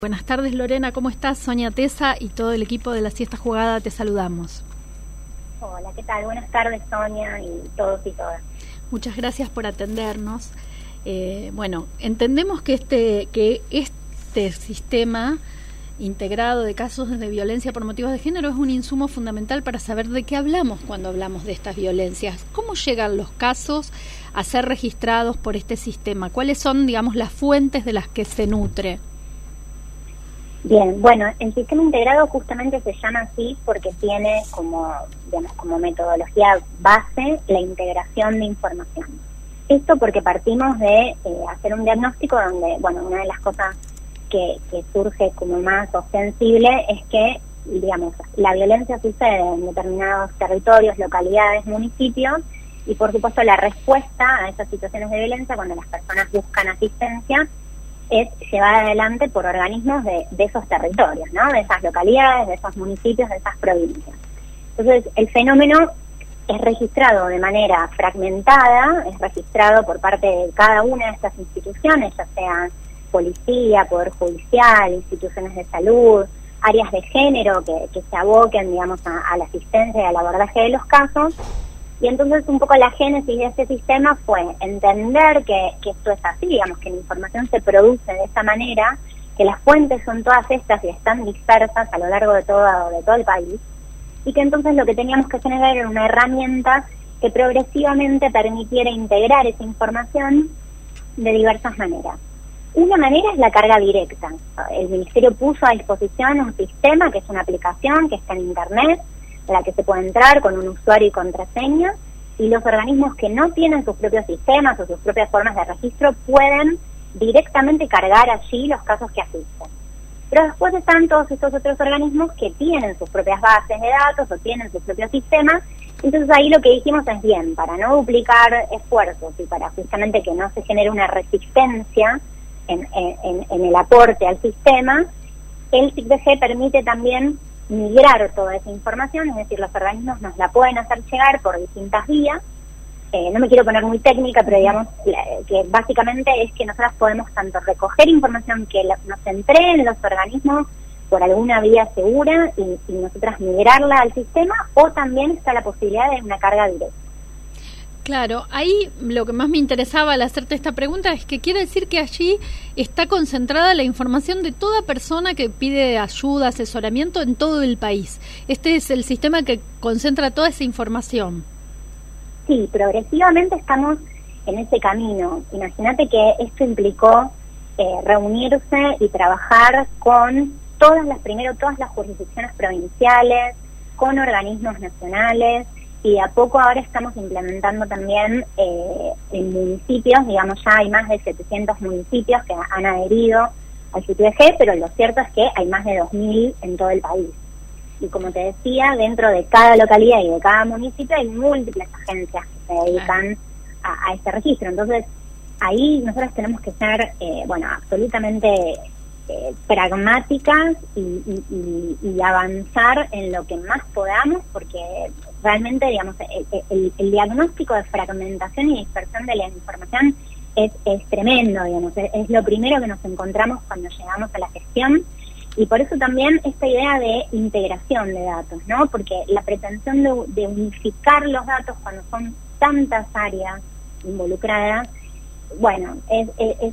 Buenas tardes, Lorena, ¿cómo estás? Sonia Tesa y todo el equipo de La Siesta Jugada te saludamos. Hola, ¿qué tal? Buenas tardes, Sonia, y todos y todas. Muchas gracias por atendernos. Bueno, entendemos que este sistema integrado de casos de violencia por motivos de género es un insumo fundamental para saber de qué hablamos cuando hablamos de estas violencias. ¿Cómo llegan los casos a ser registrados por este sistema? ¿Cuáles son, digamos, las fuentes de las que se nutre? Bien, bueno, el sistema integrado justamente se llama así porque tiene como metodología base la integración de información. Esto porque partimos de hacer un diagnóstico donde, bueno, una de las cosas que surge como más ostensible es que, digamos, la violencia sucede en determinados territorios, localidades, municipios, y por supuesto la respuesta a esas situaciones de violencia cuando las personas buscan asistencia es llevada adelante por organismos de esos territorios, ¿no? De esas localidades, de esos municipios, de esas provincias. Entonces, el fenómeno es registrado de manera fragmentada, es registrado por parte de cada una de estas instituciones, ya sea policía, poder judicial, instituciones de salud, áreas de género que se aboquen, digamos, a la asistencia y al abordaje de los casos. Y entonces un poco la génesis de este sistema fue entender que esto es así, digamos, que la información se produce de esta manera, que las fuentes son todas estas y están dispersas a lo largo de todo el país, y que entonces lo que teníamos que generar era una herramienta que progresivamente permitiera integrar esa información de diversas maneras. Una manera es la carga directa. El Ministerio puso a disposición un sistema que es una aplicación que está en Internet, en la que se puede entrar con un usuario y contraseña, y los organismos que no tienen sus propios sistemas o sus propias formas de registro pueden directamente cargar allí los casos que asisten. Pero después están todos estos otros organismos que tienen sus propias bases de datos o tienen sus propios sistemas. Entonces ahí lo que dijimos es bien, para no duplicar esfuerzos y para justamente que no se genere una resistencia en el aporte al sistema, el SICDG permite también migrar toda esa información, es decir, los organismos nos la pueden hacer llegar por distintas vías. No me quiero poner muy técnica, pero digamos que básicamente es que nosotros podemos tanto recoger información que nos entreguen los organismos por alguna vía segura y nosotras migrarla al sistema, o también está la posibilidad de una carga directa. Claro, ahí lo que más me interesaba al hacerte esta pregunta es que quiere decir que allí está concentrada la información de toda persona que pide ayuda, asesoramiento en todo el país. Este es el sistema que concentra toda esa información. Sí, progresivamente estamos en ese camino. Imagínate que esto implicó reunirse y trabajar con todas las jurisdicciones provinciales, con organismos nacionales, y a poco ahora estamos implementando también en municipios, digamos, ya hay más de 700 municipios que han adherido al SICDG, pero lo cierto es que hay más de 2.000 en todo el país. Y como te decía, dentro de cada localidad y de cada municipio hay múltiples agencias que se dedican a este registro. Entonces, ahí nosotros tenemos que ser, absolutamente pragmáticas y avanzar en lo que más podamos, porque realmente, digamos, el diagnóstico de fragmentación y dispersión de la información es tremendo, digamos, es lo primero que nos encontramos cuando llegamos a la gestión, y por eso también esta idea de integración de datos, ¿no? Porque la pretensión de unificar los datos cuando son tantas áreas involucradas, bueno, es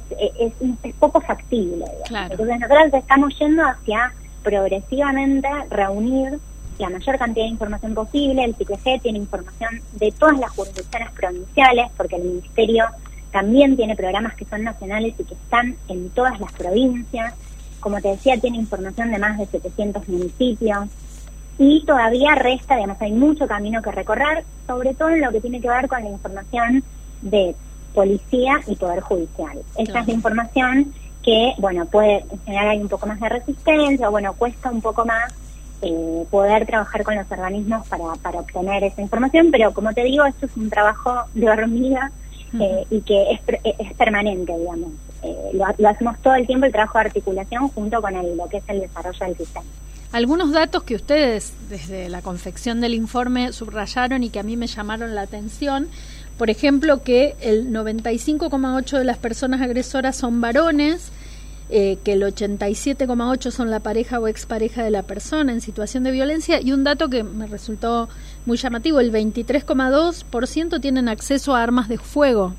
poco factible, digamos. Claro. Entonces nosotros estamos yendo hacia progresivamente reunir la mayor cantidad de información posible. El SICDG tiene información de todas las jurisdicciones provinciales, porque el Ministerio también tiene programas que son nacionales y que están en todas las provincias. Como te decía, tiene información de más de 700 municipios, y todavía resta, digamos, hay mucho camino que recorrer, sobre todo en lo que tiene que ver con la información de policía y poder judicial. Esta es la información que, bueno, puede generar ahí un poco más de resistencia, o cuesta un poco más poder trabajar con los organismos para obtener esa información, pero como te digo, esto es un trabajo de hormiga y que es permanente, digamos. Lo hacemos todo el tiempo, el trabajo de articulación junto con lo que es el desarrollo del sistema. Algunos datos que ustedes desde la confección del informe subrayaron y que a mí me llamaron la atención, por ejemplo, que el 95,8% de las personas agresoras son varones, que el 87,8% son la pareja o expareja de la persona en situación de violencia, y un dato que me resultó muy llamativo, el 23,2% tienen acceso a armas de fuego.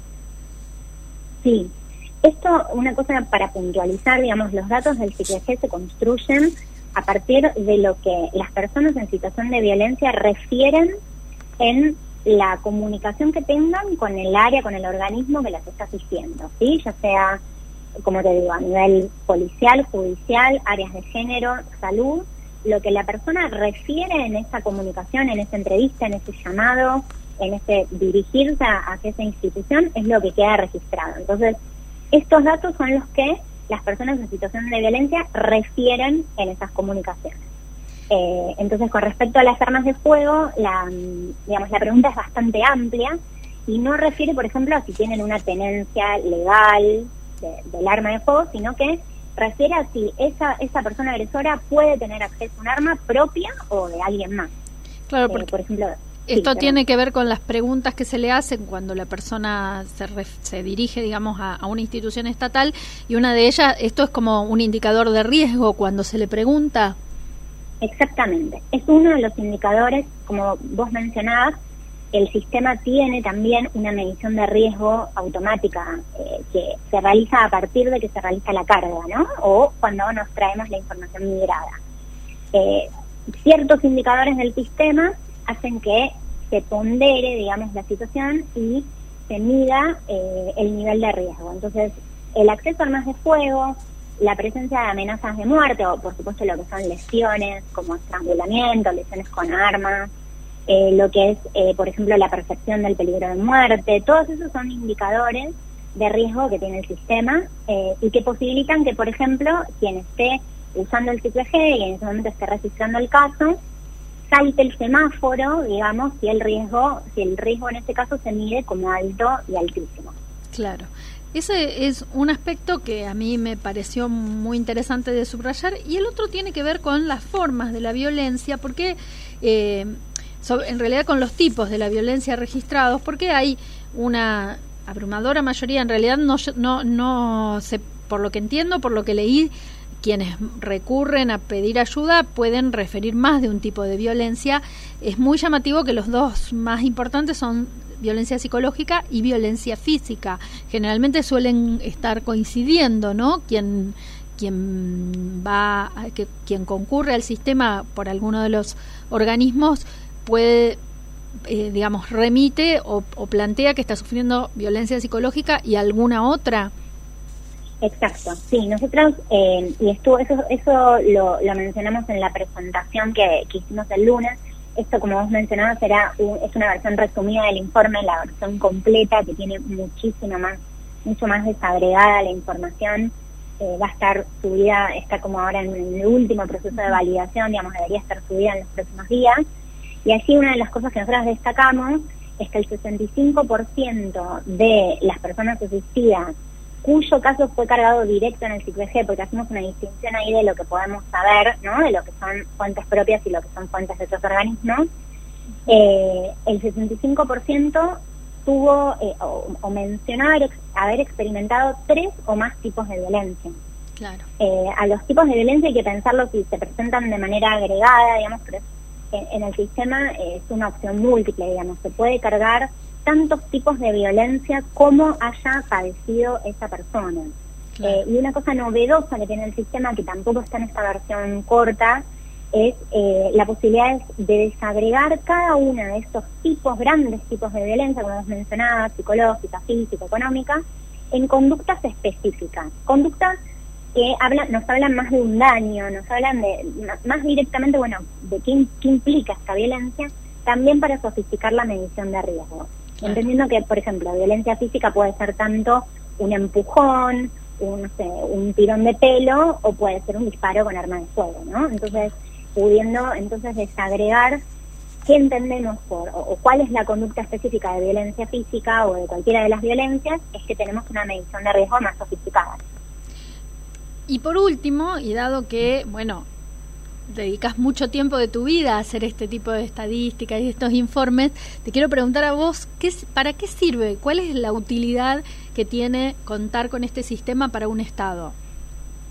Sí, esto, una cosa para puntualizar, digamos, los datos del CICBG se construyen a partir de lo que las personas en situación de violencia refieren en la comunicación que tengan con el área, con el organismo que las está asistiendo, ¿sí? Ya sea, como te digo, a nivel policial, judicial, áreas de género, salud, lo que la persona refiere en esa comunicación, en esa entrevista, en ese llamado, en ese dirigirse hacia esa institución, es lo que queda registrado. Entonces, estos datos son los que las personas en situación de violencia refieren en esas comunicaciones. Entonces, con respecto a las armas de fuego, la pregunta es bastante amplia y no refiere, por ejemplo, a si tienen una tenencia legal del arma de fuego, sino que refiere a si esa persona agresora puede tener acceso a un arma propia o de alguien más. Claro, porque por ejemplo, esto tiene que ver con las preguntas que se le hacen cuando la persona se dirige, digamos, a una institución estatal, y una de ellas, esto es como un indicador de riesgo cuando se le pregunta. Exactamente, es uno de los indicadores, como vos mencionabas. El sistema tiene también una medición de riesgo automática que se realiza a partir de que se realiza la carga, ¿no? O cuando nos traemos la información migrada. Ciertos indicadores del sistema hacen que se pondere, digamos, la situación y se mida el nivel de riesgo. Entonces, el acceso a armas de fuego, la presencia de amenazas de muerte, o por supuesto lo que son lesiones como estrangulamiento, lesiones con armas, lo que es, por ejemplo, la percepción del peligro de muerte, todos esos son indicadores de riesgo que tiene el sistema y que posibilitan que, por ejemplo, quien esté usando el CICBG y en ese momento esté registrando el caso, salte el semáforo, digamos, si el riesgo en este caso se mide como alto y altísimo. Claro. Ese es un aspecto que a mí me pareció muy interesante de subrayar, y el otro tiene que ver con las formas de la violencia, porque en realidad con los tipos de la violencia registrados, porque hay una abrumadora mayoría, en realidad no sé, por lo que entiendo, por lo que leí, quienes recurren a pedir ayuda pueden referir más de un tipo de violencia. Es muy llamativo que los dos más importantes son violencia psicológica y violencia física. Generalmente suelen estar coincidiendo, ¿no? Quien concurre al sistema por alguno de los organismos puede, remite o plantea que está sufriendo violencia psicológica y alguna otra. Exacto, sí, nosotros, y eso lo mencionamos en la presentación que hicimos el lunes. Esto, como vos mencionabas, es una versión resumida del informe. La versión completa, que tiene mucho más desagregada la información, va a estar subida, está como ahora en el último proceso de validación, digamos, debería estar subida en los próximos días. Y allí una de las cosas que nosotros destacamos es que el 65% de las personas asistidas cuyo caso fue cargado directo en el CICBG, porque hacemos una distinción ahí de lo que podemos saber, ¿no? De lo que son fuentes propias y lo que son fuentes de otros organismos. El 65% tuvo o mencionó haber experimentado 3 o más tipos de violencia. Claro. A los tipos de violencia hay que pensarlo si se presentan de manera agregada, digamos, pero en el sistema es una opción múltiple, digamos, se puede cargar tantos tipos de violencia como haya padecido esa persona. Claro. Y una cosa novedosa que tiene el sistema, que tampoco está en esta versión corta, es la posibilidad de desagregar cada uno de estos grandes tipos de violencia, como vos mencionabas, psicológica, física, económica, en conductas específicas. Conductas que nos hablan más de un daño, nos hablan más directamente, de qué implica esta violencia, también para sofisticar la medición de riesgo. Entendiendo que, por ejemplo, violencia física puede ser tanto un empujón, un tirón de pelo, o puede ser un disparo con arma de fuego, ¿no? Entonces, pudiendo desagregar qué entendemos o cuál es la conducta específica de violencia física o de cualquiera de las violencias, es que tenemos una medición de riesgo más sofisticada. Y por último, y dado que, dedicas mucho tiempo de tu vida a hacer este tipo de estadísticas y estos informes, te quiero preguntar a vos, ¿para qué sirve? ¿Cuál es la utilidad que tiene contar con este sistema para un Estado?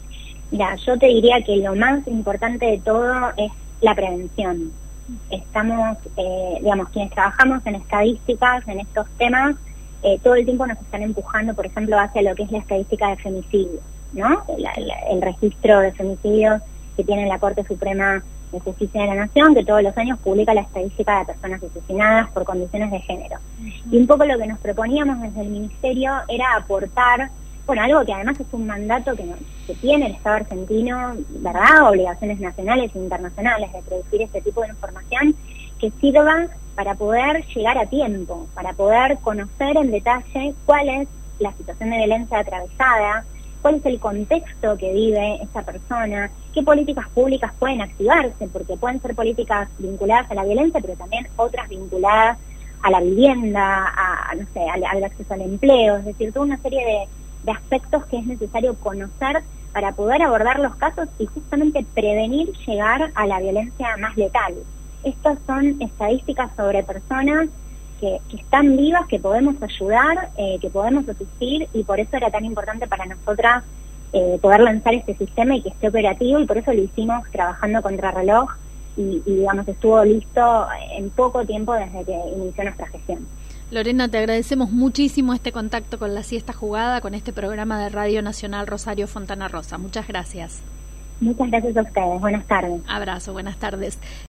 Mira, yo te diría que lo más importante de todo es la prevención. Estamos, quienes trabajamos en estadísticas, en estos temas, todo el tiempo nos están empujando, por ejemplo, hacia lo que es la estadística de femicidios, ¿no? El registro de femicidios que tiene la Corte Suprema de Justicia de la Nación, que todos los años publica la estadística de personas asesinadas por condiciones de género. Y un poco lo que nos proponíamos desde el Ministerio era aportar, algo que además es un mandato que tiene el Estado argentino, ¿verdad? Obligaciones nacionales e internacionales de producir este tipo de información que sirva para poder llegar a tiempo, para poder conocer en detalle cuál es la situación de violencia atravesada, cuál es el contexto que vive esa persona, qué políticas públicas pueden activarse, porque pueden ser políticas vinculadas a la violencia, pero también otras vinculadas a la vivienda, al acceso al empleo, es decir, toda una serie de aspectos que es necesario conocer para poder abordar los casos y justamente prevenir llegar a la violencia más letal. Estas son estadísticas sobre personas que están vivas, que podemos ayudar, que podemos asistir, y por eso era tan importante para nosotras poder lanzar este sistema y que esté operativo, y por eso lo hicimos trabajando contrarreloj y estuvo listo en poco tiempo desde que inició nuestra gestión. Lorena, te agradecemos muchísimo este contacto con La Siesta Jugada, con este programa de Radio Nacional Rosario Fontana Rosa. Muchas gracias. Muchas gracias a ustedes. Buenas tardes. Abrazo, buenas tardes.